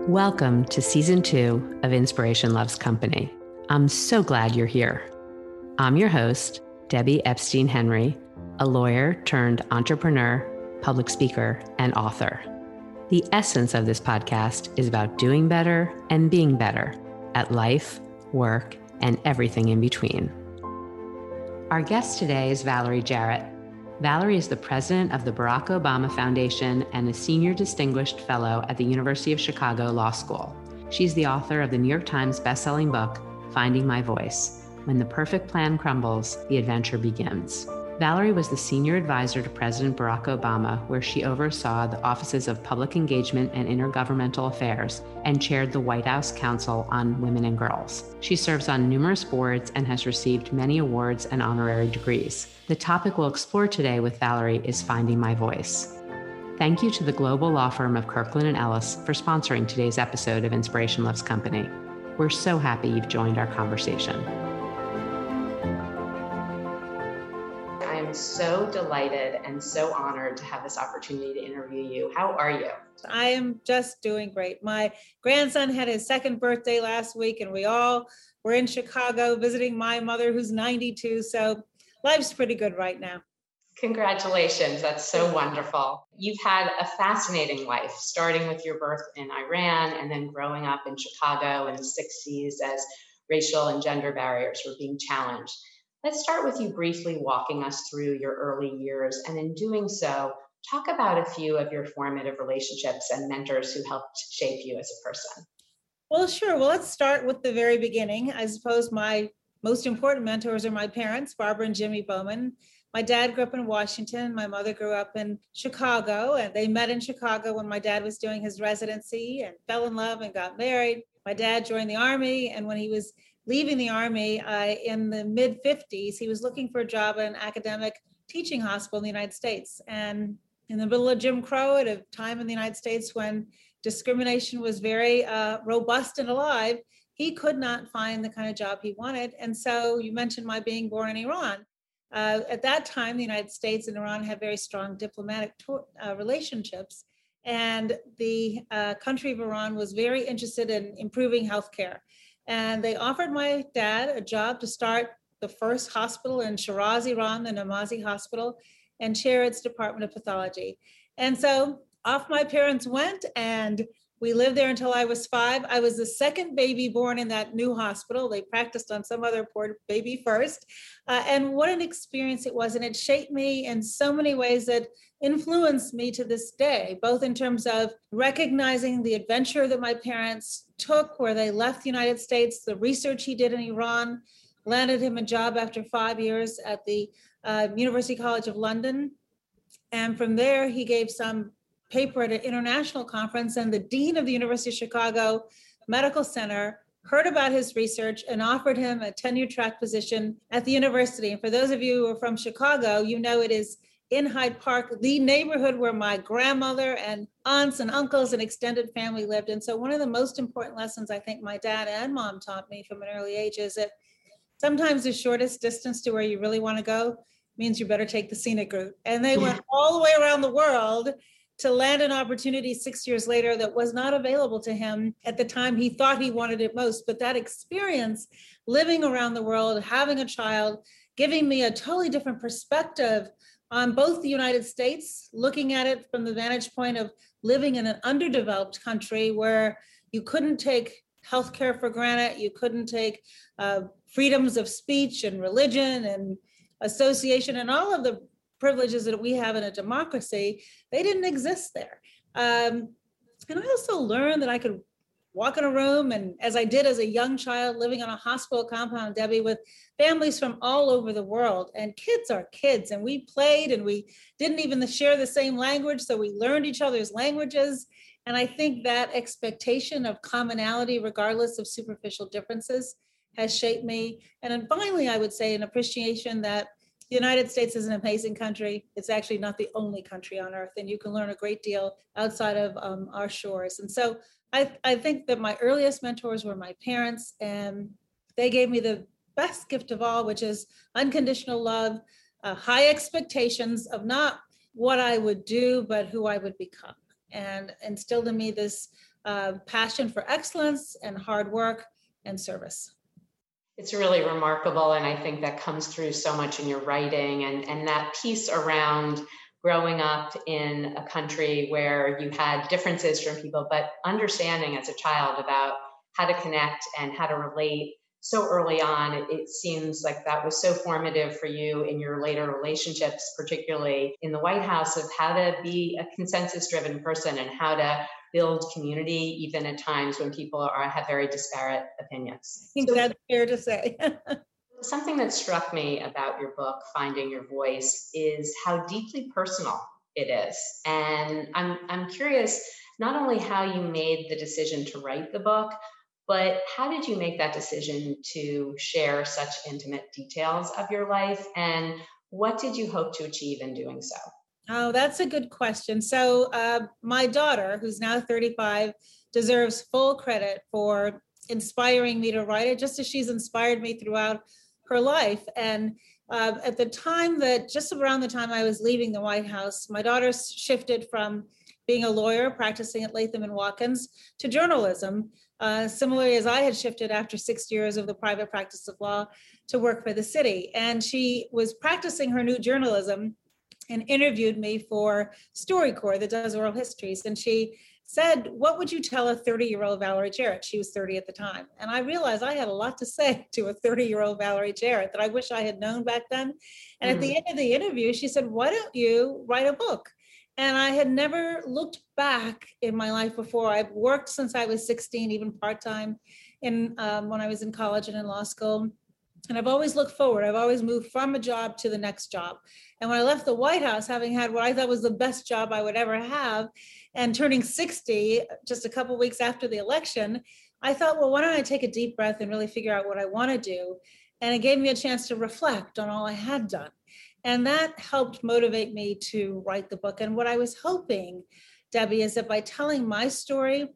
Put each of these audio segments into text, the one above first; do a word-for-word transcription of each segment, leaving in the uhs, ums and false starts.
Welcome to season two of Inspiration Loves Company. I'm so glad you're here. I'm your host, Debbie Epstein Henry, a lawyer turned entrepreneur, public speaker, and author. The essence of this podcast is about doing better and being better at life, work, and everything in between. Our guest today is Valerie Jarrett. Valerie is the president of the Barack Obama Foundation and a senior distinguished fellow at the University of Chicago Law School. She's the author of the New York Times bestselling book, Finding My Voice: When the Perfect Plan Crumbles, the Adventure Begins. Valerie was the senior advisor to President Barack Obama, where she oversaw the offices of Public Engagement and Intergovernmental Affairs and chaired the White House Council on Women and Girls. She serves on numerous boards and has received many awards and honorary degrees. The topic we'll explore today with Valerie is Finding My Voice. Thank you to the global law firm of Kirkland and Ellis for sponsoring today's episode of Inspiration Loves Company. We're so happy you've joined our conversation. I'm so delighted and so honored to have this opportunity to interview you. How are you? I am just doing great. My grandson had his second birthday last week, and we all were in Chicago visiting my mother, who's ninety-two. So life's pretty good right now. Congratulations. That's so wonderful. You've had a fascinating life, starting with your birth in Iran and then growing up in Chicago in the sixties as racial and gender barriers were being challenged. Let's start with you briefly walking us through your early years, and in doing so, talk about a few of your formative relationships and mentors who helped shape you as a person. Well, sure. Well, let's start with the very beginning. I suppose my most important mentors are my parents, Barbara and Jimmy Bowman. My dad grew up in Washington. My mother grew up in Chicago, and they met in Chicago when my dad was doing his residency and fell in love and got married. My dad joined the Army, and when he was leaving the Army uh, in the mid fifties, he was looking for a job at an academic teaching hospital in the United States. And in the middle of Jim Crow, at a time in the United States when discrimination was very uh, robust and alive, he could not find the kind of job he wanted. And so you mentioned my being born in Iran. Uh, at that time, the United States and Iran had very strong diplomatic to- uh, relationships. And the uh, country of Iran was very interested in improving healthcare. And they offered my dad a job to start the first hospital in Shiraz, Iran, the Namazi Hospital, and chair its Department of Pathology. And so off my parents went, and we lived there until I was five. I was the second baby born in that new hospital. They practiced on some other poor baby first. Uh, and what an experience it was. And it shaped me in so many ways that influenced me to this day, both in terms of recognizing the adventure that my parents took, where they left the United States, the research he did in Iran, landed him a job after five years at the uh, University College of London. And from there, he gave some paper at an international conference, and the dean of the University of Chicago Medical Center heard about his research and offered him a tenure track position at the university. And for those of you who are from Chicago, you know it is in Hyde Park, the neighborhood where my grandmother and aunts and uncles and extended family lived. And so one of the most important lessons I think my dad and mom taught me from an early age is that sometimes the shortest distance to where you really want to go means you better take the scenic route. And they went all the way around the world to land an opportunity six years later that was not available to him at the time he thought he wanted it most. But that experience, living around the world, having a child, giving me a totally different perspective on both the United States, looking at it from the vantage point of living in an underdeveloped country where you couldn't take healthcare for granted, you couldn't take uh, freedoms of speech and religion and association and all of the privileges that we have in a democracy, they didn't exist there. Um, and I also learned that I could walk in a room, and as I did as a young child, living on a hospital compound, Debbie, with families from all over the world. And kids are kids, and we played, and we didn't even share the same language, so we learned each other's languages. And I think that expectation of commonality, regardless of superficial differences, has shaped me. And then finally, I would say an appreciation that the United States is an amazing country. It's actually not the only country on earth, and you can learn a great deal outside of um, our shores. And so I, I think that my earliest mentors were my parents, and they gave me the best gift of all, which is unconditional love, uh, high expectations of not what I would do, but who I would become, and instilled in me this uh, passion for excellence and hard work and service. It's really remarkable, and I think that comes through so much in your writing, and, and that piece around growing up in a country where you had differences from people, but understanding as a child about how to connect and how to relate so early on. It, it seems like that was so formative for you in your later relationships, particularly in the White House, of how to be a consensus-driven person and how to build community, even at times when people are have very disparate opinions. I think So, that's fair to say. something that struck me about your book, Finding Your Voice, is how deeply personal it is. And I'm I'm curious not only how you made the decision to write the book, but how did you make that decision to share such intimate details of your life? And what did you hope to achieve in doing so? Oh, that's a good question. So uh, my daughter, who's now thirty-five, deserves full credit for inspiring me to write it, just as she's inspired me throughout her life. And uh, at the time that, just around the time I was leaving the White House, my daughter shifted from being a lawyer, practicing at Latham and Watkins, to journalism, uh, similarly as I had shifted after six years of the private practice of law to work for the city. And she was practicing her new journalism and interviewed me for StoryCorps that does oral histories. And she said, what would you tell a thirty-year-old Valerie Jarrett? She was thirty at the time. And I realized I had a lot to say to a thirty-year-old Valerie Jarrett that I wish I had known back then. And mm. at the end of the interview, she said, why don't you write a book? And I had never looked back in my life before. I've worked since I was sixteen, even part-time in um, when I was in college and in law school. And I've always looked forward. I've always moved from a job to the next job. And when I left the White House, having had what I thought was the best job I would ever have, and turning sixty just a couple of weeks after the election, I thought, well, why don't I take a deep breath and really figure out what I want to do? And it gave me a chance to reflect on all I had done. And that helped motivate me to write the book. And what I was hoping, Debbie, is that by telling my story,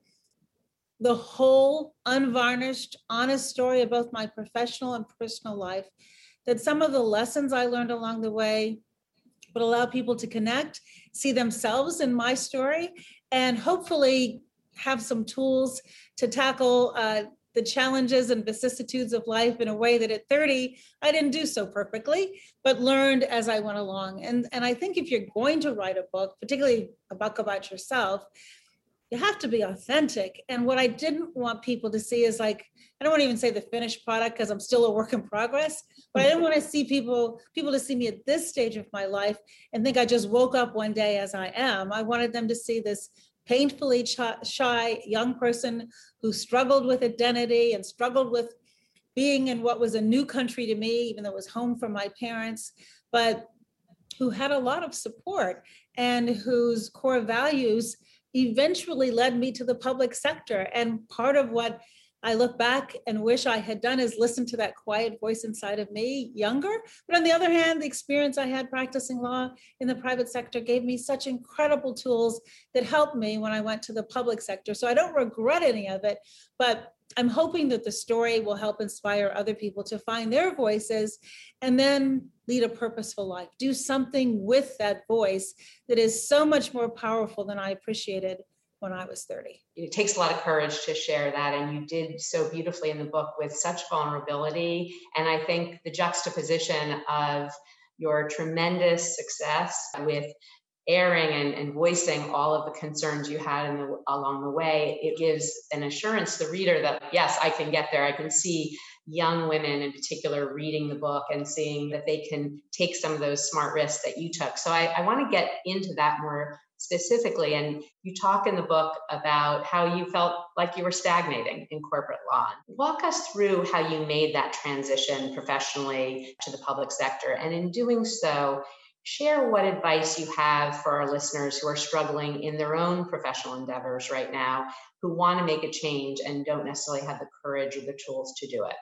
the whole unvarnished, honest story of both my professional and personal life, that some of the lessons I learned along the way would allow people to connect, see themselves in my story, and hopefully have some tools to tackle uh, the challenges and vicissitudes of life in a way that at thirty, I didn't do so perfectly, but learned as I went along. And, and I think if you're going to write a book, particularly a book about yourself, you have to be authentic. And what I didn't want people to see is like, I don't want to even say the finished product because I'm still a work in progress, but I didn't want to see people, people to see me at this stage of my life and think I just woke up one day as I am. I wanted them to see this painfully shy young person who struggled with identity and struggled with being in what was a new country to me, even though it was home for my parents, but who had a lot of support and whose core values eventually led me to the public sector. And part of what I look back and wish I had done is listen to that quiet voice inside of me younger. But on the other hand, the experience I had practicing law in the private sector gave me such incredible tools that helped me when I went to the public sector. So I don't regret any of it, but I'm hoping that the story will help inspire other people to find their voices and then lead a purposeful life. Do something with that voice that is so much more powerful than I appreciated when I was thirty. It takes a lot of courage to share that, and you did so beautifully in the book with such vulnerability. And I think the juxtaposition of your tremendous success with airing and, and voicing all of the concerns you had in the, along the way, it gives an assurance to the reader that, yes, I can get there. I can see young women in particular reading the book and seeing that they can take some of those smart risks that you took. So I, I want to get into that more specifically. And you talk in the book about how you felt like you were stagnating in corporate law. Walk us through how you made that transition professionally to the public sector. And in doing so, share what advice you have for our listeners who are struggling in their own professional endeavors right now, who want to make a change and don't necessarily have the courage or the tools to do it.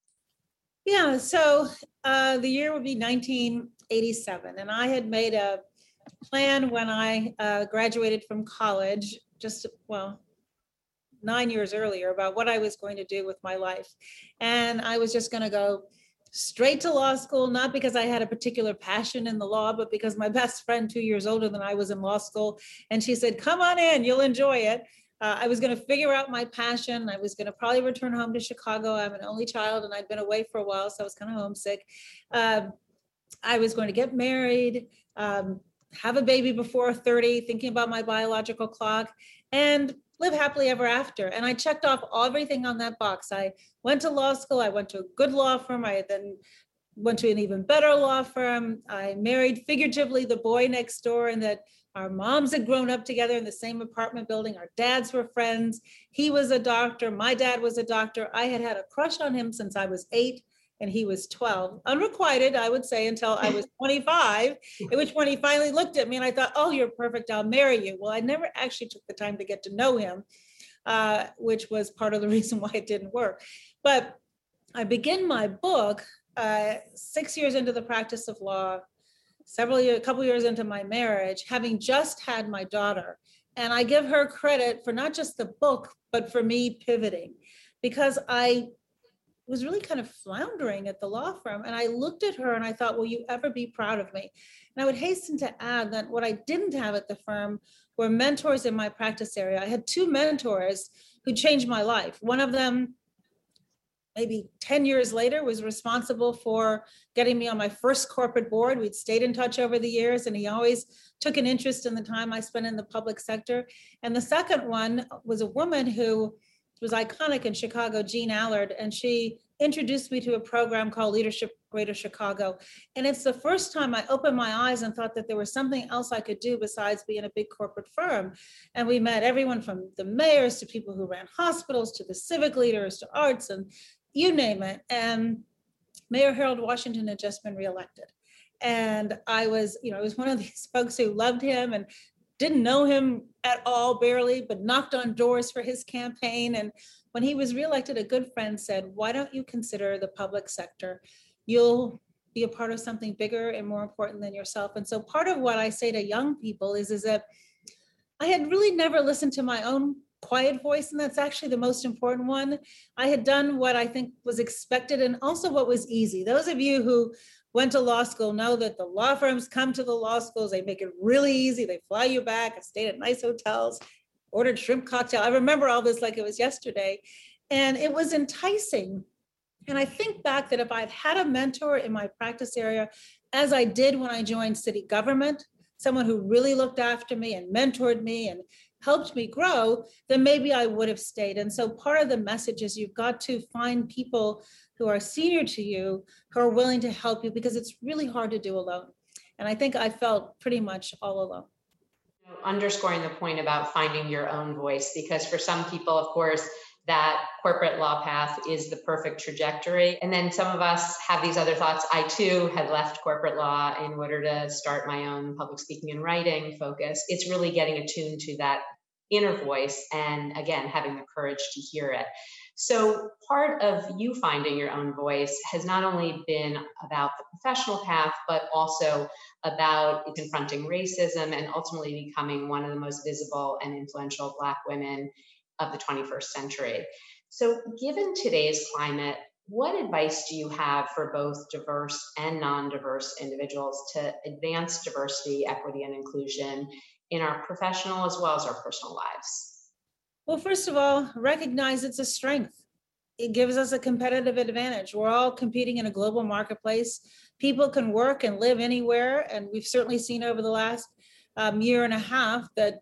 Yeah, so uh, the year would be nineteen eighty-seven, and I had made a plan when I uh, graduated from college, just, well, nine years earlier, about what I was going to do with my life. And I was just going to go straight to law school, not because I had a particular passion in the law, but because my best friend, two years older than I, was in law school. And she said, come on in, you'll enjoy it. Uh, I was going to figure out my passion. I was going to probably return home to Chicago. I'm an only child and I'd been away for a while, so I was kind of homesick. Um, I was going to get married, um, have a baby before thirty, thinking about my biological clock, and live happily ever after. And I checked off everything on that box. I went to law school. I went to a good law firm. I then went to an even better law firm. I married figuratively the boy next door, and that our moms had grown up together in the same apartment building. Our dads were friends. He was a doctor. My dad was a doctor. I had had a crush on him since I was eight and he was twelve. Unrequited, I would say, until I was twenty-five, at which point he finally looked at me and I thought, oh, you're perfect. I'll marry you. Well, I never actually took the time to get to know him, uh, which was part of the reason why it didn't work. But I begin my book uh, six years into the practice of law, several years, a couple years into my marriage, having just had my daughter. And I give her credit for not just the book, but for me pivoting, because I was really kind of floundering at the law firm. And I looked at her and I thought, will you ever be proud of me? And I would hasten to add that what I didn't have at the firm were mentors in my practice area. I had two mentors who changed my life. One of them, maybe ten years later, was responsible for getting me on my first corporate board. We'd stayed in touch over the years, and he always took an interest in the time I spent in the public sector. And the second one was a woman who was iconic in Chicago, Jean Allard, and she introduced me to a program called Leadership Greater Chicago. And it's the first time I opened my eyes and thought that there was something else I could do besides be in a big corporate firm. And we met everyone from the mayors to people who ran hospitals, to the civic leaders, to arts, and you name it. And Mayor Harold Washington had just been reelected. And I was, you know, I was one of these folks who loved him and didn't know him at all, barely, but knocked on doors for his campaign. And when he was reelected, a good friend said, why don't you consider the public sector? You'll be a part of something bigger and more important than yourself. And so part of what I say to young people is, is that I had really never listened to my own quiet voice, and that's actually the most important one. I had done what I think was expected and also what was easy. Those of you who went to law school know that the law firms come to the law schools, they make it really easy. They fly you back. I stayed at nice hotels, ordered shrimp cocktail. I remember all this like it was yesterday. And it was enticing. And I think back that if I'd had a mentor in my practice area, as I did when I joined city government, someone who really looked after me and mentored me and helped me grow, then maybe I would have stayed. And so part of the message is you've got to find people who are senior to you, who are willing to help you, because it's really hard to do alone. And I think I felt pretty much all alone. Underscoring the point about finding your own voice, because for some people, of course, that corporate law path is the perfect trajectory. And then some of us have these other thoughts. I too had left corporate law in order to start my own public speaking and writing focus. It's really getting attuned to that inner voice and, again, having the courage to hear it. So part of you finding your own voice has not only been about the professional path, but also about confronting racism and ultimately becoming one of the most visible and influential Black women of the twenty-first century. So given today's climate, what advice do you have for both diverse and non-diverse individuals to advance diversity, equity, and inclusion in our professional as well as our personal lives? Well, first of all, recognize it's a strength. It gives us a competitive advantage. We're all competing in a global marketplace. People can work and live anywhere. And we've certainly seen over the last um, year and a half that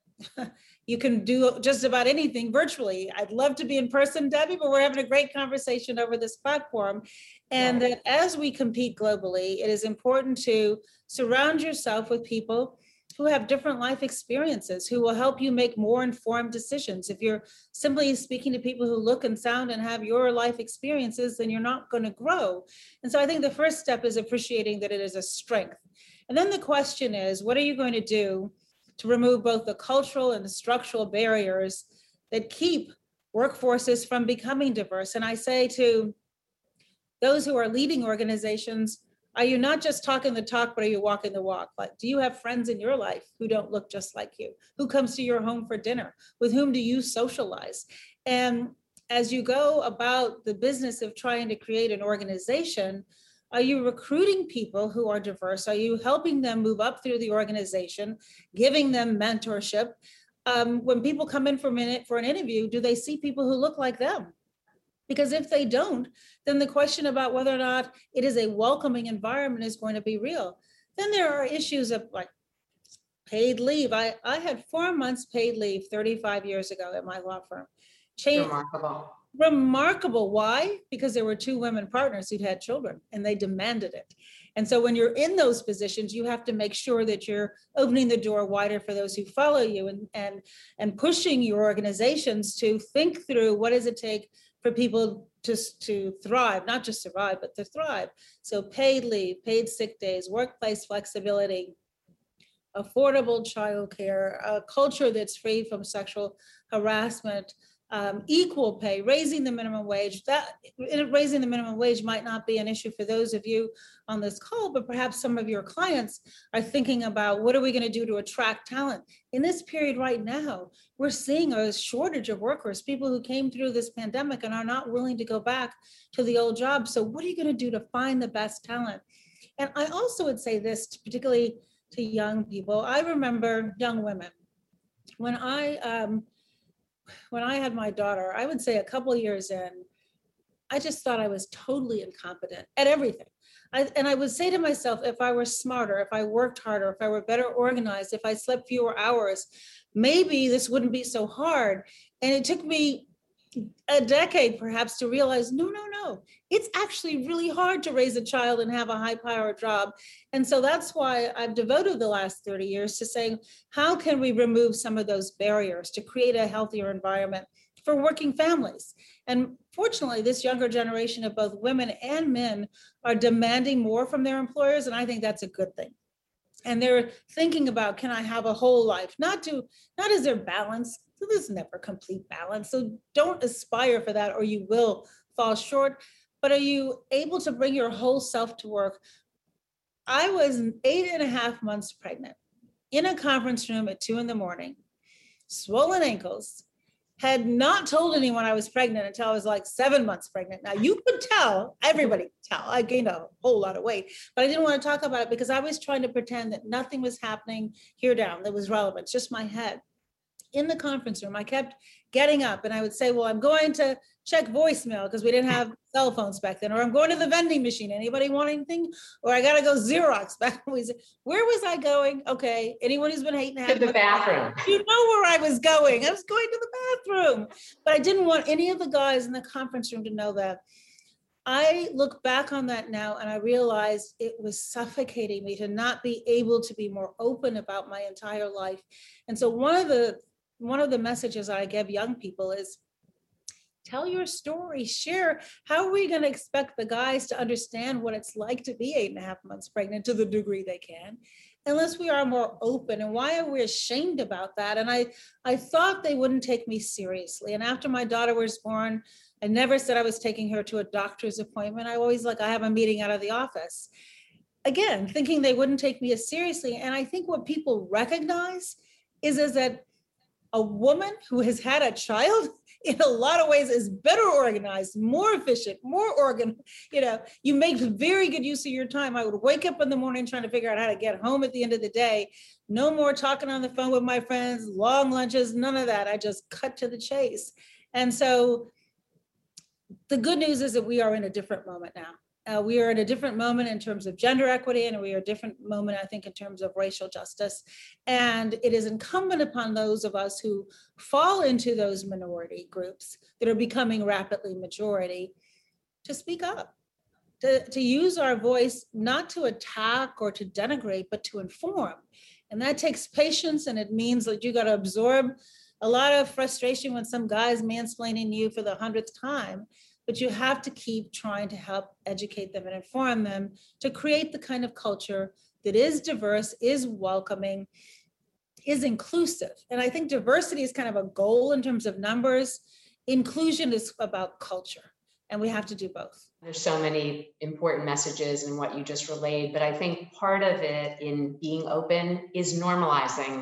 you can do just about anything virtually. I'd love to be in person, Debbie, but we're having a great conversation over this platform. And that as we compete globally, it is important to surround yourself with people who have different life experiences, who will help you make more informed decisions. If you're simply speaking to people who look and sound and have your life experiences, then you're not going to grow. And so I think the first step is appreciating that it is a strength. And then the question is, what are you going to do to remove both the cultural and the structural barriers that keep workforces from becoming diverse? And I say to those who are leading organizations, are you not just talking the talk, but are you walking the walk? Like, do you have friends in your life who don't look just like you? Who comes to your home for dinner? With whom do you socialize? And as you go about the business of trying to create an organization, are you recruiting people who are diverse? Are you helping them move up through the organization, giving them mentorship? Um, when people come in for a minute for an interview, do they see people who look like them? Because if they don't, then the question about whether or not it is a welcoming environment is going to be real. Then there are issues of like paid leave. I, I had four months paid leave thirty-five years ago at my law firm. Change, Remarkable. Remarkable. Why? Because there were two women partners who'd had children and they demanded it. And so when you're in those positions, you have to make sure that you're opening the door wider for those who follow you and, and, and pushing your organizations to think through what does it take for people to, to thrive, not just survive, but to thrive. So paid leave, paid sick days, workplace flexibility, affordable childcare, a culture that's free from sexual harassment, um, equal pay, raising the minimum wage. That raising the minimum wage might not be an issue for those of you on this call, but perhaps some of your clients are thinking about what are we going to do to attract talent? In this period right now, we're seeing a shortage of workers, people who came through this pandemic and are not willing to go back to the old job. So what are you going to do to find the best talent? And I also would say this, particularly to young people. I remember young women. When I um, when I had my daughter, I would say a couple of years in, I just thought I was totally incompetent at everything. I, and I would say to myself, if I were smarter, if I worked harder, if I were better organized, if I slept fewer hours, maybe this wouldn't be so hard. And it took me a decade perhaps to realize, no, no, no, it's actually really hard to raise a child and have a high powered job. And so that's why I've devoted the last thirty years to saying, how can we remove some of those barriers to create a healthier environment for working families? And fortunately, this younger generation of both women and men are demanding more from their employers. And I think that's a good thing. And they're thinking about, can I have a whole life? Not to, not as their balance. So there's never complete balance. So don't aspire for that or you will fall short. But are you able to bring your whole self to work? I was eight and a half months pregnant in a conference room at two in the morning, swollen ankles, had not told anyone I was pregnant until I was like seven months pregnant. Now you could tell, everybody could tell, I gained a whole lot of weight, but I didn't want to talk about it because I was trying to pretend that nothing was happening here down that was relevant, just my head. In the conference room, I kept getting up and I would say, well, I'm going to check voicemail because we didn't have cell phones back then, or I'm going to the vending machine. Anybody want anything? Or I got to go Xerox back. Where was I going? Okay. Anyone who's been hating to the bathroom. You know where I was going. I was going to the bathroom, but I didn't want any of the guys in the conference room to know that. I look back on that now and I realized it was suffocating me to not be able to be more open about my entire life. And so one of the One of the messages I give young people is tell your story, share. How are we going to expect the guys to understand what it's like to be eight and a half months pregnant to the degree they can, unless we are more open? And why are we ashamed about that? And I, I thought they wouldn't take me seriously. And after my daughter was born, I never said I was taking her to a doctor's appointment. I always like, I have a meeting out of the office. Again, thinking they wouldn't take me as seriously. And I think what people recognize is, is that a woman who has had a child in a lot of ways is better organized, more efficient, more organ, you know, you make very good use of your time. I would wake up in the morning trying to figure out how to get home at the end of the day. No more talking on the phone with my friends, long lunches, none of that. I just cut to the chase. And so the good news is that we are in a different moment now. Uh, we are at a different moment in terms of gender equity, and we are a different moment, I think, in terms of racial justice. And it is incumbent upon those of us who fall into those minority groups that are becoming rapidly majority to speak up, to, to use our voice, not to attack or to denigrate, but to inform. And that takes patience, and it means that you got to absorb a lot of frustration when some guy's mansplaining you for the hundredth time. But you have to keep trying to help educate them and inform them to create the kind of culture that is diverse, is welcoming, is inclusive. And I think diversity is kind of a goal in terms of numbers. Inclusion is about culture, and we have to do both. There's so many important messages in what you just relayed, but I think part of it in being open is normalizing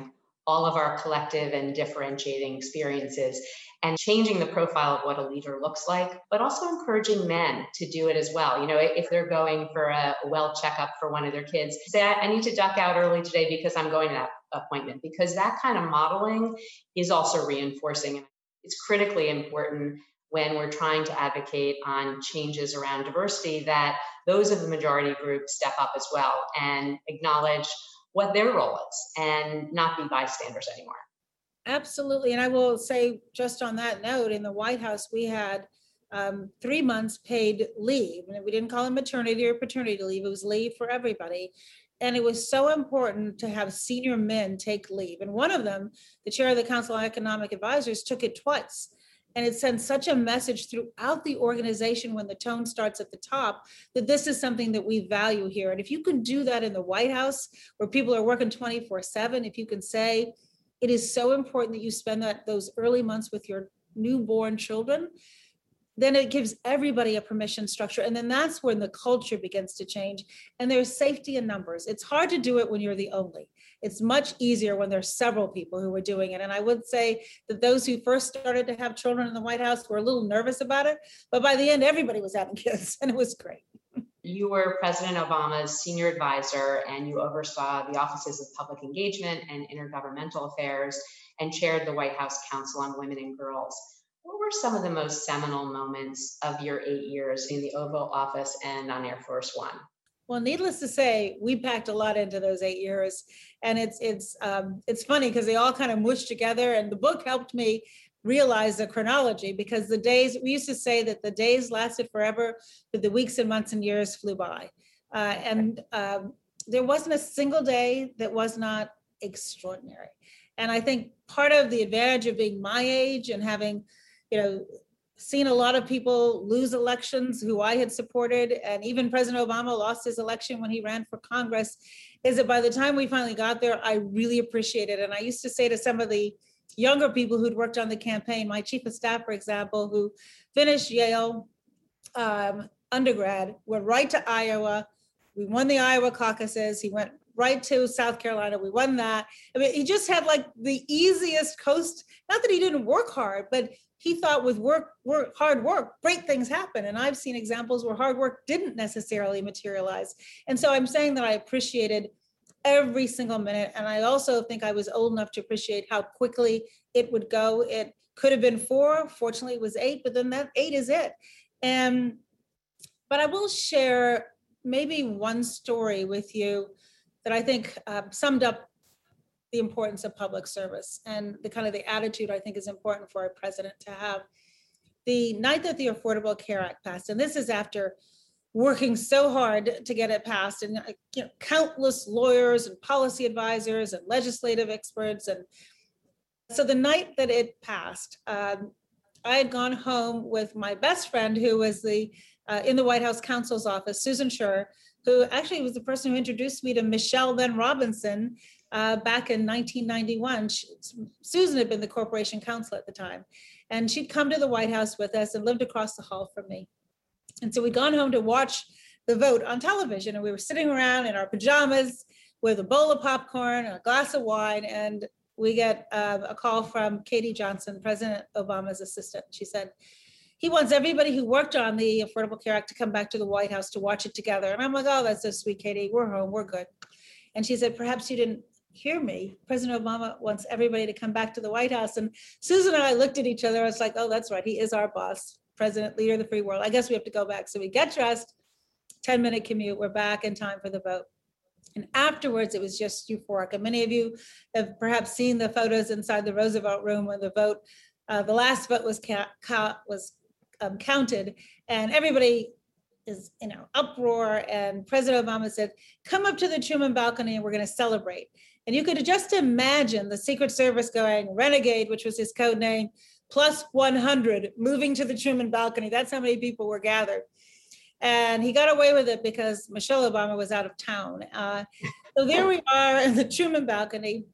all of our collective and differentiating experiences and changing the profile of what a leader looks like, but also encouraging men to do it as well. You know, if they're going for a well checkup for one of their kids, say, I need to duck out early today because I'm going to that appointment, because that kind of modeling is also reinforcing. It's critically important when we're trying to advocate on changes around diversity that those of the majority group step up as well and acknowledge what their role is and not be bystanders anymore. Absolutely. And I will say, just on that note, in the White House, we had um, three months paid leave. And we didn't call it maternity or paternity leave. It was leave for everybody. And it was so important to have senior men take leave. And one of them, the chair of the Council on Economic Advisors, took it twice. And it sends such a message throughout the organization when the tone starts at the top that this is something that we value here. And if you can do that in the White House, where people are working twenty-four seven, if you can say, it is so important that you spend that those early months with your newborn children, then it gives everybody a permission structure. And then that's when the culture begins to change. And there's safety in numbers. It's hard to do it when you're the only. It's much easier when there's several people who are doing it. And I would say that those who first started to have children in the White House were a little nervous about it. But by the end, everybody was having kids, and it was great. You were President Obama's senior advisor, and you oversaw the offices of public engagement and intergovernmental affairs and chaired the White House Council on Women and Girls. What were some of the most seminal moments of your eight years in the Oval Office and on Air Force One? Well, needless to say, we packed a lot into those eight years. And it's it's um, it's funny because they all kind of mushed together. And the book helped me realize the chronology, because the days, we used to say that the days lasted forever, but the weeks and months and years flew by. Uh, and um, there wasn't a single day that was not extraordinary. And I think part of the advantage of being my age and having, you know, seen a lot of people lose elections who I had supported, and even President Obama lost his election when he ran for Congress, is that by the time we finally got there, I really appreciated it. And I used to say to some of the younger people who'd worked on the campaign, my chief of staff, for example, who finished Yale um, undergrad, went right to Iowa. We won the Iowa caucuses. He went right to South Carolina. We won that. I mean, he just had like the easiest coast. Not that he didn't work hard, but he thought with work, work, hard work, great things happen. And I've seen examples where hard work didn't necessarily materialize. And so I'm saying that I appreciated every single minute. And I also think I was old enough to appreciate how quickly it would go. It could have been four, fortunately it was eight, but then that eight is it. And, but I will share maybe one story with you that I think uh, summed up the importance of public service and the kind of the attitude I think is important for a president to have. The night that the Affordable Care Act passed, and this is after working so hard to get it passed, and you know, countless lawyers and policy advisors and legislative experts. And so the night that it passed, um, I had gone home with my best friend, who was the uh, in the White House counsel's office, Susan Scher, who actually was the person who introduced me to Michelle Then Robinson uh, back in nineteen ninety-one. She, Susan had been the corporation counsel at the time, and she'd come to the White House with us and lived across the hall from me. And so we'd gone home to watch the vote on television, and we were sitting around in our pajamas with a bowl of popcorn and a glass of wine, and we get uh, a call from Katie Johnson, President Obama's assistant. She said, he wants everybody who worked on the Affordable Care Act to come back to the White House to watch it together. And I'm like, oh, that's so sweet, Katie. We're home, we're good. And she said, perhaps you didn't hear me. President Obama wants everybody to come back to the White House. And Susan and I looked at each other. I was like, oh, that's right. He is our boss, president, leader of the free world. I guess we have to go back. So we get dressed, ten minute commute. We're back in time for the vote. And afterwards, it was just euphoric. And many of you have perhaps seen the photos inside the Roosevelt room when the vote, uh, the last vote was ca- ca- was um, counted, and everybody is, you know, uproar. And President Obama said, "Come up to the Truman balcony, and we're going to celebrate." And you could just imagine the Secret Service going Renegade, which was his code name, plus one hundred, moving to the Truman balcony. That's how many people were gathered. And he got away with it because Michelle Obama was out of town. Uh, so there we are in the Truman balcony.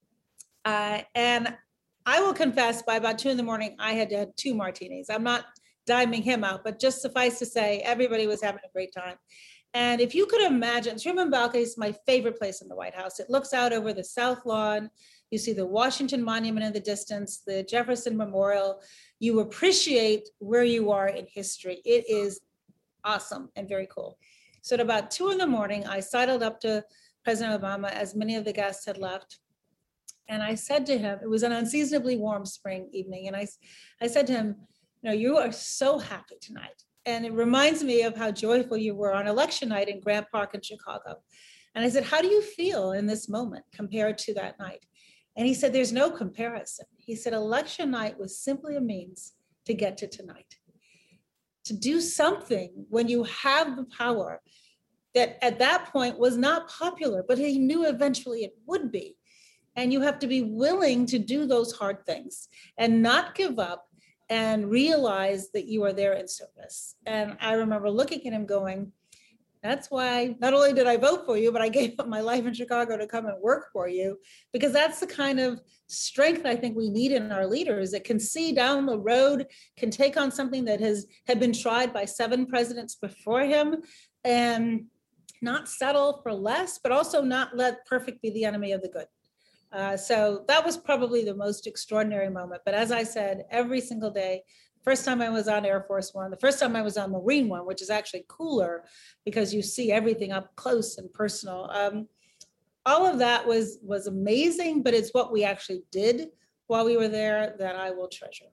Uh, and I will confess, by about two in the morning, I had had two martinis. I'm not diming him out, but just suffice to say, everybody was having a great time. And if you could imagine, Truman balcony is my favorite place in the White House. It looks out over the South Lawn, you see the Washington Monument in the distance, the Jefferson Memorial. You appreciate where you are in history. It is awesome and very cool. So at about two in the morning, I sidled up to President Obama as many of the guests had left. And I said to him, it was an unseasonably warm spring evening. And I, I said to him, you know, you are so happy tonight. And it reminds me of how joyful you were on election night in Grant Park in Chicago. And I said, how do you feel in this moment compared to that night? And he said, there's no comparison. He said, election night was simply a means to get to tonight. To do something when you have the power that at that point was not popular, but he knew eventually it would be. And you have to be willing to do those hard things and not give up and realize that you are there in service. And I remember looking at him going, that's why not only did I vote for you, but I gave up my life in Chicago to come and work for you, because that's the kind of strength I think we need in our leaders that can see down the road, can take on something that has had been tried by seven presidents before him, and not settle for less, but also not let perfect be the enemy of the good. Uh, so that was probably the most extraordinary moment. But as I said, every single day, first time I was on Air Force One, the first time I was on Marine One, which is actually cooler because you see everything up close and personal. Um, all of that was, was amazing, but it's what we actually did while we were there that I will treasure.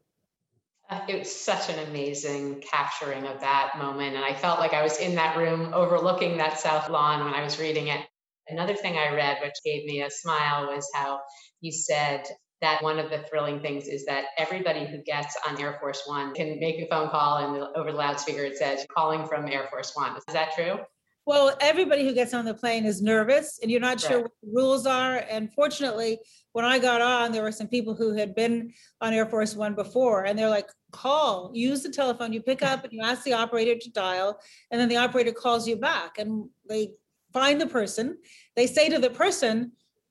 It was such an amazing capturing of that moment. And I felt like I was in that room overlooking that South Lawn when I was reading it. Another thing I read, which gave me a smile, was how you said that one of the thrilling things is that everybody who gets on Air Force One can make a phone call, and over the loudspeaker it says, calling from Air Force One. Is that true? Well, everybody who gets on the plane is nervous and you're not sure Right. what the rules are. And fortunately, when I got on, there were some people who had been on Air Force One before, and they're like, call, use the telephone, you pick up and you ask the operator to dial, and then the operator calls you back, and they find the person. They say to the person,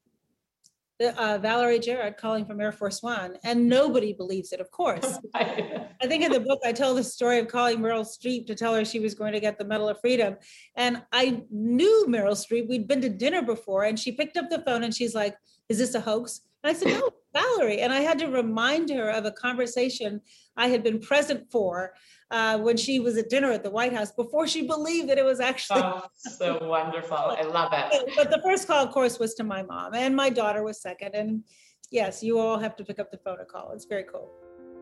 uh, Valerie Jarrett calling from Air Force One, and nobody believes it, of course. I think in the book, I tell the story of calling Meryl Streep to tell her she was going to get the Medal of Freedom. And I knew Meryl Streep, we'd been to dinner before, and she picked up the phone and she's like, is this a hoax? And I said, no, Valerie. And I had to remind her of a conversation I had been present for uh, when she was at dinner at the White House before she believed that it was actually. Oh, so wonderful. I love it. But the first call, of course, was to my mom, and my daughter was second. And yes, you all have to pick up the phone and call. It's very cool.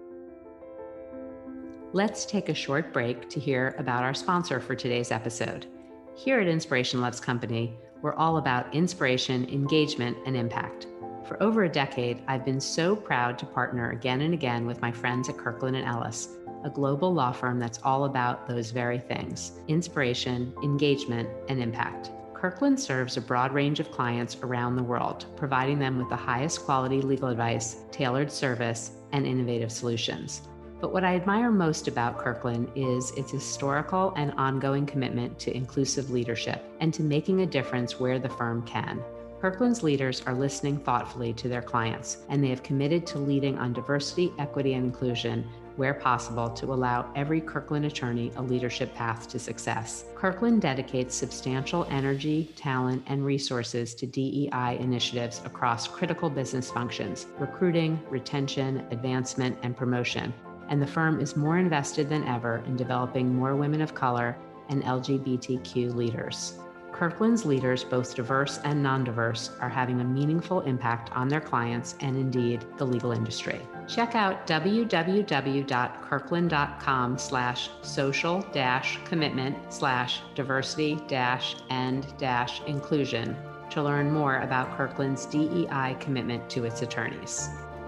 Let's take a short break to hear about our sponsor for today's episode. Here at Inspiration Loves Company, we're all about inspiration, engagement, and impact. For over a decade, I've been so proud to partner again and again with my friends at Kirkland and Ellis, a global law firm that's all about those very things: inspiration, engagement, and impact. Kirkland serves a broad range of clients around the world, providing them with the highest quality legal advice, tailored service, and innovative solutions. But what I admire most about Kirkland is its historical and ongoing commitment to inclusive leadership and to making a difference where the firm can. Kirkland's leaders are listening thoughtfully to their clients, and they have committed to leading on diversity, equity, and inclusion where possible to allow every Kirkland attorney a leadership path to success. Kirkland dedicates substantial energy, talent, and resources to D E I initiatives across critical business functions: recruiting, retention, advancement, and promotion. And the firm is more invested than ever in developing more women of color and L G B T Q leaders. Kirkland's leaders, both diverse and non-diverse, are having a meaningful impact on their clients and indeed the legal industry. Check out www.kirkland.com slash social dash commitment slash diversity dash and dash inclusion to learn more about Kirkland's D E I commitment to its attorneys.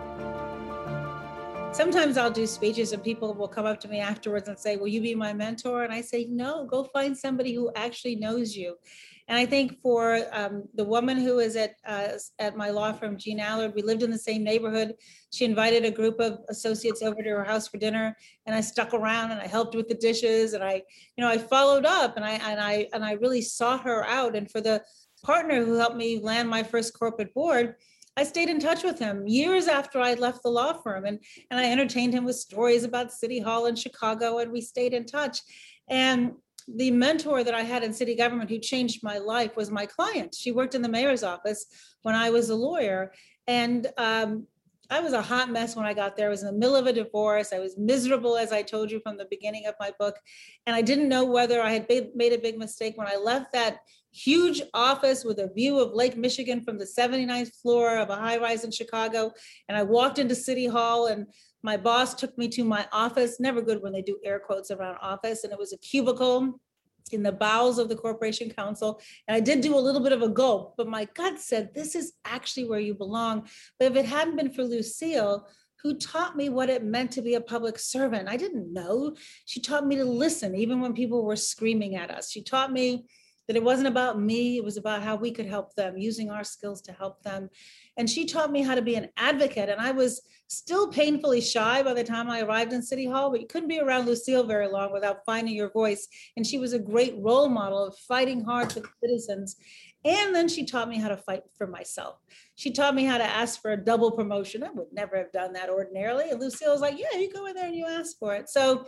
Sometimes I'll do speeches and people will come up to me afterwards and say, will you be my mentor? And I say, no, go find somebody who actually knows you. And I think for um, the woman who is at uh, at my law firm, Jean Allard, we lived in the same neighborhood. She invited a group of associates over to her house for dinner, and I stuck around and I helped with the dishes, and I, you know, I followed up, and I and I and I really sought her out. And for the partner who helped me land my first corporate board, I stayed in touch with him years after I left the law firm, and, and I entertained him with stories about City Hall in Chicago, and we stayed in touch. And the mentor that I had in city government who changed my life was my client. She worked in the mayor's office when I was a lawyer. And um, I was a hot mess when I got there. I was in the middle of a divorce. I was miserable, as I told you from the beginning of my book. And I didn't know whether I had made a big mistake when I left that huge office with a view of Lake Michigan from the seventy-ninth floor of a high rise in Chicago. And I walked into City Hall and my boss took me to my office. Never good when they do air quotes around office. And it was a cubicle in the bowels of the Corporation Council. And I did do a little bit of a gulp, but my gut said, this is actually where you belong. But if it hadn't been for Lucille, who taught me what it meant to be a public servant, I didn't know. She taught me to listen, even when people were screaming at us. She taught me that it wasn't about me, it was about how we could help them, using our skills to help them. And she taught me how to be an advocate. And I was still painfully shy by the time I arrived in City Hall, but you couldn't be around Lucille very long without finding your voice. And she was a great role model of fighting hard for the citizens. And then she taught me how to fight for myself. She taught me how to ask for a double promotion. I would never have done that ordinarily. And Lucille was like, yeah, you go in there and you ask for it. So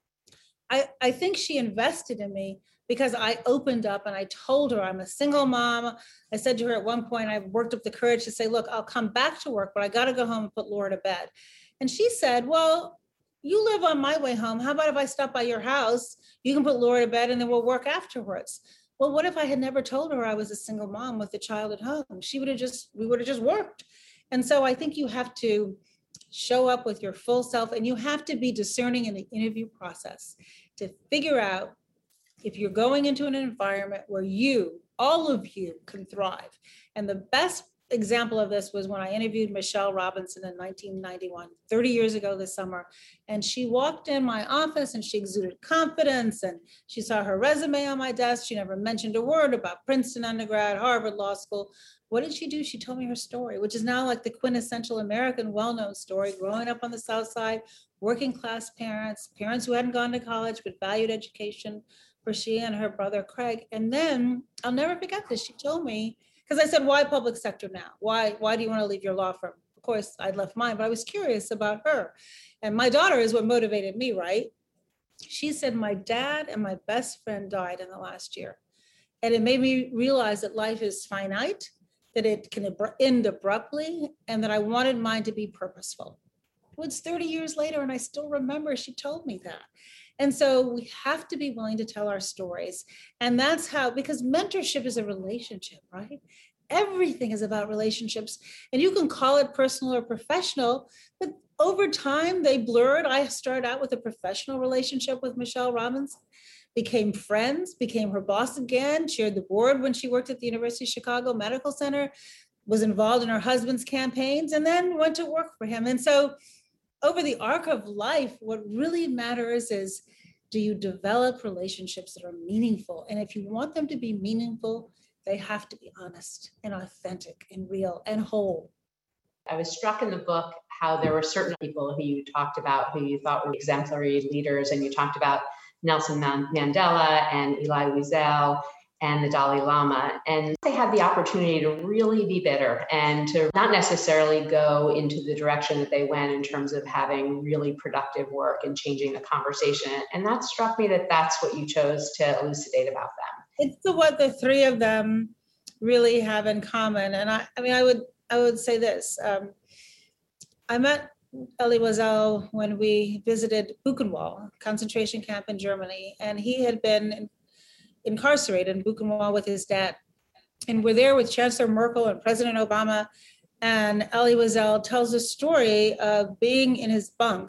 I, I think she invested in me because I opened up and I told her I'm a single mom. I said to her at one point, I worked up the courage to say, look, I'll come back to work, but I got to go home and put Laura to bed. And she said, well, you live on my way home. How about if I stop by your house? You can put Laura to bed and then we'll work afterwards. Well, what if I had never told her I was a single mom with a child at home? She would have just, we would have just worked. And so I think you have to show up with your full self, and you have to be discerning in the interview process to figure out if you're going into an environment where you, all of you, can thrive. And the best example of this was when I interviewed Michelle Robinson in nineteen ninety-one, thirty years ago this summer. And she walked in my office and she exuded confidence, and she saw her resume on my desk. She never mentioned a word about Princeton undergrad, Harvard Law School. What did she do? She told me her story, which is now like the quintessential American well-known story, growing up on the South Side, working class parents, parents who hadn't gone to college but valued education for she and her brother Craig. And then I'll never forget this. She told me, because I said, why public sector now? Why, why do you want to leave your law firm? Of course, I'd left mine, but I was curious about her. And my daughter is what motivated me, right? She said, my dad and my best friend died in the last year. And it made me realize that life is finite, that it can end abruptly, and that I wanted mine to be purposeful. It was thirty years later, and I still remember she told me that. And so we have to be willing to tell our stories. And that's how, because mentorship is a relationship, right? Everything is about relationships. And you can call it personal or professional, but over time they blurred. I started out with a professional relationship with Michelle Robinson, became friends, became her boss again, chaired the board when she worked at the University of Chicago Medical Center, was involved in her husband's campaigns, and then went to work for him. And so over the arc of life, what really matters is, do you develop relationships that are meaningful? And if you want them to be meaningful, they have to be honest and authentic and real and whole. I was struck in the book how there were certain people who you talked about who you thought were exemplary leaders, and you talked about Nelson Mandela and Elie Wiesel and the Dalai Lama. And they had the opportunity to really be bitter and to not necessarily go into the direction that they went in terms of having really productive work and changing the conversation. And that struck me that that's what you chose to elucidate about them. It's the, what the three of them really have in common. And I, I mean, I would, I would say this. Um, I met Elie Wiesel when we visited Buchenwald concentration camp in Germany, and he had been incarcerated in Buchenwald with his dad. And we're there with Chancellor Merkel and President Obama, and Elie Wiesel tells a story of being in his bunk,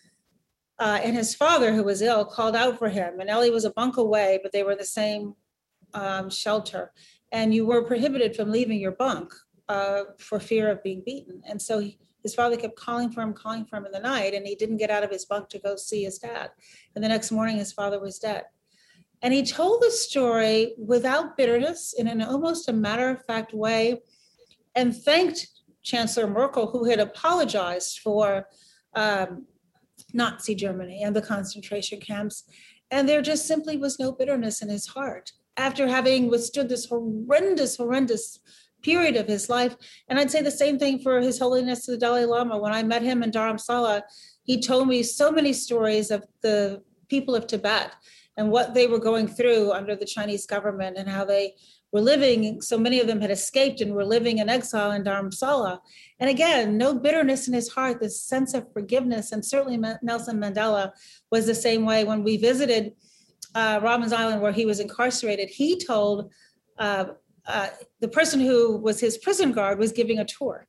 uh, and his father, who was ill, called out for him, and Elie was a bunk away, but they were in the same um, shelter, and you were prohibited from leaving your bunk uh, for fear of being beaten. And so he, his father kept calling for him, calling for him in the night, and he didn't get out of his bunk to go see his dad. And the next morning, his father was dead. And he told the story without bitterness, in an almost a matter-of-fact way, and thanked Chancellor Merkel, who had apologized for um, Nazi Germany and the concentration camps. And there just simply was no bitterness in his heart after having withstood this horrendous, horrendous period of his life. And I'd say the same thing for His Holiness the Dalai Lama. When I met him in Dharamsala, he told me so many stories of the people of Tibet and what they were going through under the Chinese government, and how they were living, so many of them had escaped and were living in exile in Dharamsala. And again, no bitterness in his heart, this sense of forgiveness. And certainly Nelson Mandela was the same way. When we visited uh, Robben Island, where he was incarcerated, he told uh, uh, the person who was his prison guard was giving a tour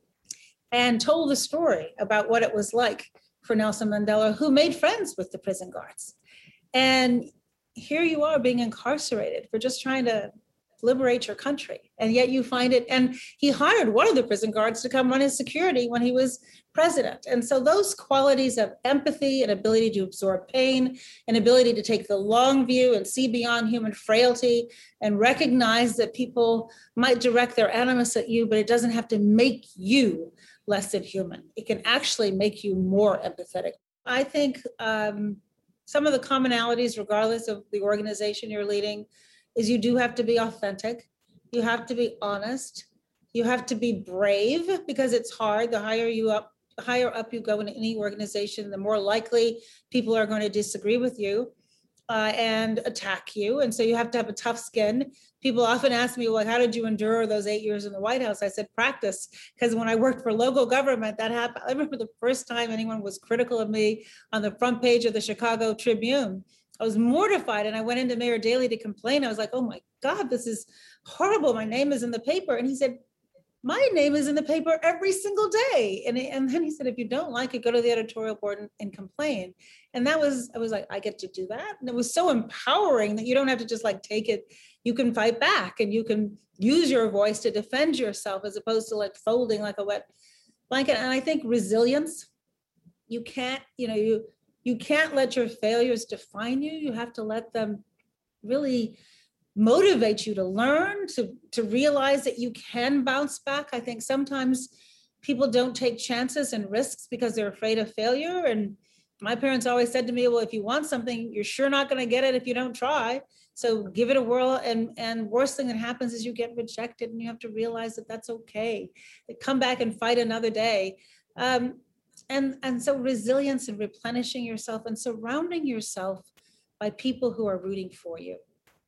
and told the story about what it was like for Nelson Mandela, who made friends with the prison guards. And here you are being incarcerated for just trying to liberate your country. And yet you find it, and he hired one of the prison guards to come run his security when he was president. And so those qualities of empathy and ability to absorb pain, and ability to take the long view and see beyond human frailty and recognize that people might direct their animus at you, but it doesn't have to make you less than human. It can actually make you more empathetic. I think um, some of the commonalities, regardless of the organization you're leading, is you do have to be authentic. You have to be honest. You have to be brave, because it's hard. The higher you up, the higher up you go in any organization, the more likely people are going to disagree with you uh, and attack you. And so you have to have a tough skin. People often ask me, well, how did you endure those eight years in the White House? I said, practice. Because when I worked for local government, that happened. I remember the first time anyone was critical of me on the front page of the Chicago Tribune. I was mortified, and I went into Mayor Daley to complain. I was like, oh my God, this is horrible. My name is in the paper. And he said, my name is in the paper every single day. And, and then he said, if you don't like it, go to the editorial board and, and complain. And that was, I was like, I get to do that. And it was so empowering that you don't have to just like take it. You can fight back, and you can use your voice to defend yourself, as opposed to like folding like a wet blanket. And I think resilience, you can't, you know, you, You can't let your failures define you. You have to let them really motivate you to learn, to, to realize that you can bounce back. I think sometimes people don't take chances and risks because they're afraid of failure. And my parents always said to me, well, if you want something, you're sure not going to get it if you don't try. So give it a whirl. And, and worst thing that happens is you get rejected, and you have to realize that that's okay. Come back and fight another day. Um, And, and so resilience and replenishing yourself and surrounding yourself by people who are rooting for you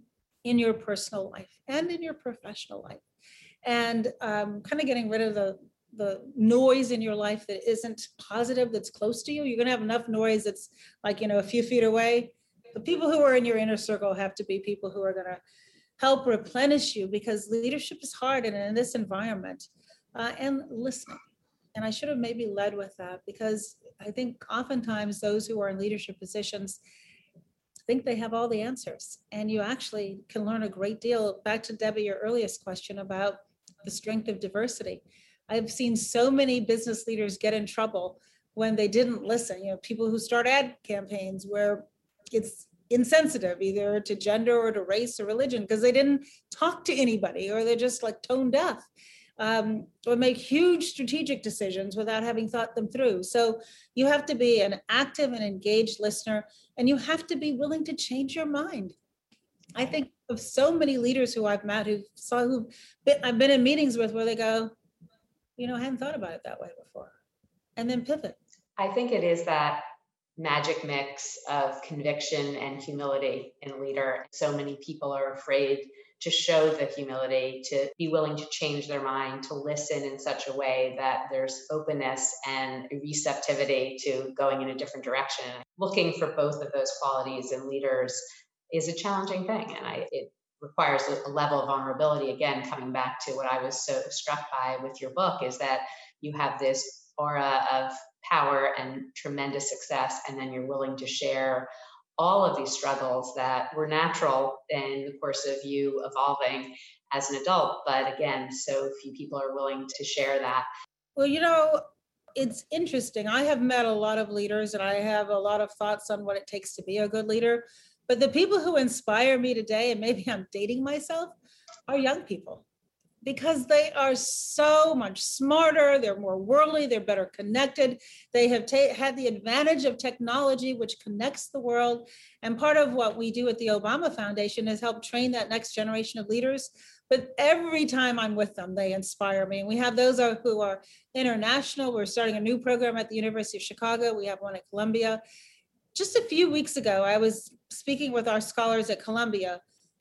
in your personal life and in your professional life. And um, kind of getting rid of the, the noise in your life that isn't positive, that's close to you. You're going to have enough noise that's like, you know, a few feet away. The people who are in your inner circle have to be people who are going to help replenish you, because leadership is hard and in this environment. Uh, and listening. And I should have maybe led with that, because I think oftentimes those who are in leadership positions think they have all the answers. And you actually can learn a great deal. Back to Debbie, your earliest question about the strength of diversity. I've seen so many business leaders get in trouble when they didn't listen. You know, people who start ad campaigns where it's insensitive either to gender or to race or religion, because they didn't talk to anybody, or they're just like tone deaf. Um, or make huge strategic decisions without having thought them through. So you have to be an active and engaged listener, and you have to be willing to change your mind. I think of so many leaders who I've met who saw who I've been in meetings with where they go, you know, I hadn't thought about it that way before, and then pivot. I think it is that magic mix of conviction and humility in a leader. So many people are afraid to show the humility, to be willing to change their mind, to listen in such a way that there's openness and receptivity to going in a different direction. Looking for both of those qualities in leaders is a challenging thing. And I, it requires a level of vulnerability. Again, coming back to what I was so struck by with your book, is that you have this aura of power and tremendous success, and then you're willing to share all of these struggles that were natural in the course of you evolving as an adult. But again, so few people are willing to share that. Well, you know, it's interesting. I have met a lot of leaders, and I have a lot of thoughts on what it takes to be a good leader. But the people who inspire me today, and maybe I'm dating myself, are young people. Because they are so much smarter, they're more worldly, they're better connected. They have ta- had the advantage of technology, which connects the world. And part of what we do at the Obama Foundation is help train that next generation of leaders. But every time I'm with them, they inspire me. And we have those who are international. We're starting a new program at the University of Chicago. We have one at Columbia. Just a few weeks ago, I was speaking with our scholars at Columbia,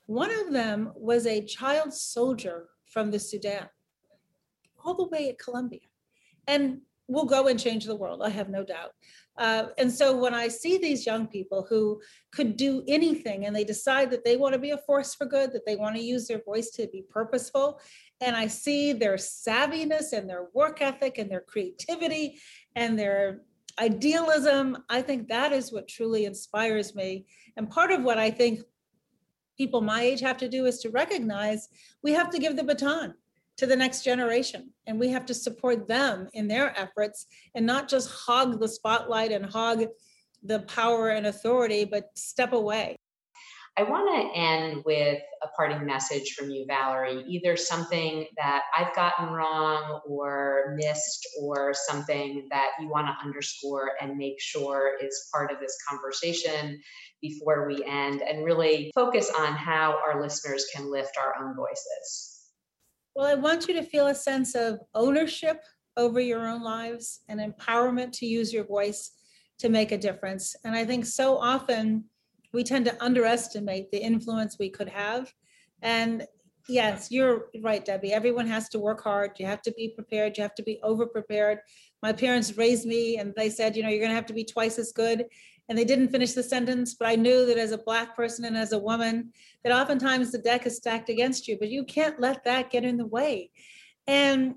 One of them was a child soldier from the Sudan, all the way at Columbia, and will go and change the world, I have no doubt. Uh, and so when I see these young people who could do anything and they decide that they want to be a force for good, that they want to use their voice to be purposeful, and I see their savviness and their work ethic and their creativity and their idealism, I think that is what truly inspires me. And part of what I think people my age have to do is to recognize we have to give the baton to the next generation, and we have to support them in their efforts and not just hog the spotlight and hog the power and authority, but step away. I want to end with a parting message from you, Valerie, either something that I've gotten wrong or missed, or something that you want to underscore and make sure is part of this conversation before we end, and really focus on how our listeners can lift our own voices. Well, I want you to feel a sense of ownership over your own lives and empowerment to use your voice to make a difference. And I think so often we tend to underestimate the influence we could have. And yes, you're right, Debbie. Everyone has to work hard. You have to be prepared. You have to be over-prepared. My parents raised me and they said, you know, you're going to have to be twice as good. And they didn't finish the sentence, but I knew that as a Black person and as a woman, that oftentimes the deck is stacked against you, but you can't let that get in the way. And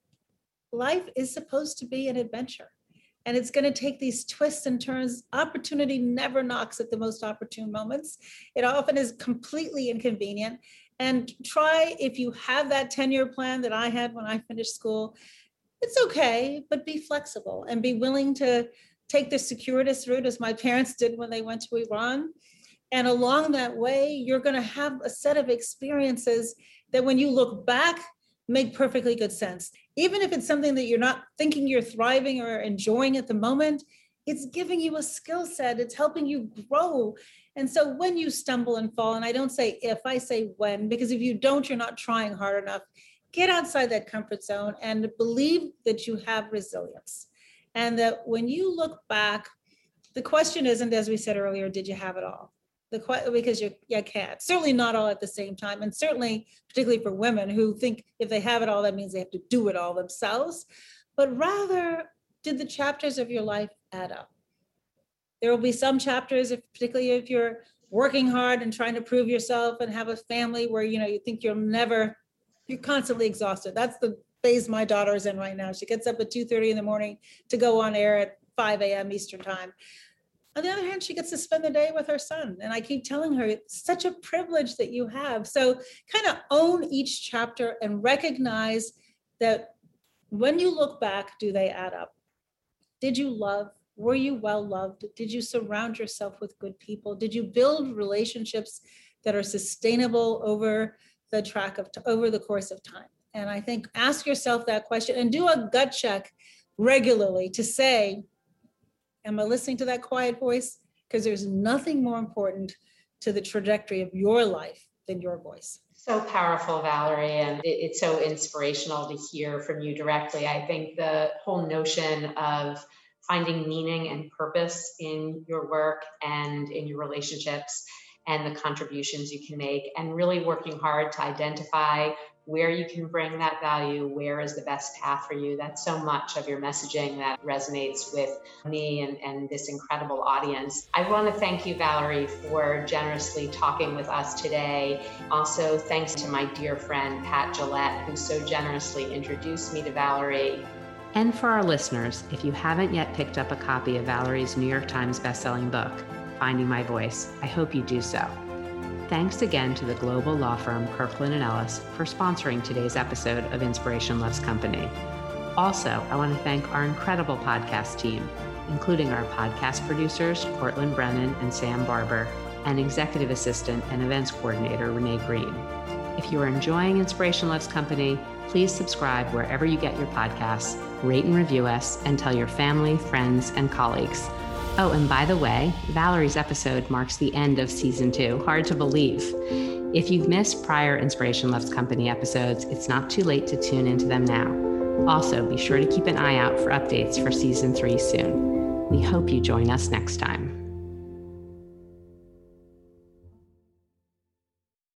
life is supposed to be an adventure. And it's going to take these twists and turns. Opportunity never knocks at the most opportune moments. It often is completely inconvenient. And try, if you have that ten-year plan that I had when I finished school, it's okay, but be flexible and be willing to take the circuitous route as my parents did when they went to Iran. And along that way, you're going to have a set of experiences that when you look back, make perfectly good sense. Even if it's something that you're not thinking you're thriving or enjoying at the moment, it's giving you a skill set. It's helping you grow. And so when you stumble and fall, and I don't say if, I say when, because if you don't, you're not trying hard enough. Get outside that comfort zone and believe that you have resilience. And that when you look back, the question isn't, as we said earlier, did you have it all? The question, because you, you can't, certainly not all at the same time. And certainly, particularly for women who think if they have it all, that means they have to do it all themselves. But rather, did the chapters of your life add up? There will be some chapters, if, particularly if you're working hard and trying to prove yourself and have a family where, you know, you think you'll never, you're constantly exhausted. That's the phase my daughter is in right now. She gets up at two thirty in the morning to go on air at five a.m. Eastern time. On the other hand, she gets to spend the day with her son. And I keep telling her, it's such a privilege that you have. So kind of own each chapter and recognize that when you look back, do they add up? Did you love? Were you well loved? Did you surround yourself with good people? Did you build relationships that are sustainable over the track of, over the course of time? And I think ask yourself that question and do a gut check regularly to say, am I listening to that quiet voice? Because there's nothing more important to the trajectory of your life than your voice. So powerful, Valerie, and it, it's so inspirational to hear from you directly. I think the whole notion of finding meaning and purpose in your work and in your relationships and the contributions you can make, and really working hard to identify where you can bring that value, where is the best path for you. That's so much of your messaging that resonates with me and, and this incredible audience. I want to thank you, Valerie, for generously talking with us today. Also, thanks to my dear friend, Pat Gillette, who so generously introduced me to Valerie. And for our listeners, if you haven't yet picked up a copy of Valerie's New York Times bestselling book, Finding My Voice, I hope you do so. Thanks again to the global law firm Kirkland and Ellis for sponsoring today's episode of Inspiration Loves Company. Also, I want to thank our incredible podcast team, including our podcast producers, Cortland Brennan and Sam Barber, and executive assistant and events coordinator, Renee Green. If you are enjoying Inspiration Loves Company, please subscribe wherever you get your podcasts, rate and review us, and tell your family, friends, and colleagues. Oh, and by the way, Valerie's episode marks the end of season two. Hard to believe. If you've missed prior Inspiration Loves Company episodes, it's not too late to tune into them now. Also, be sure to keep an eye out for updates for season three soon. We hope you join us next time.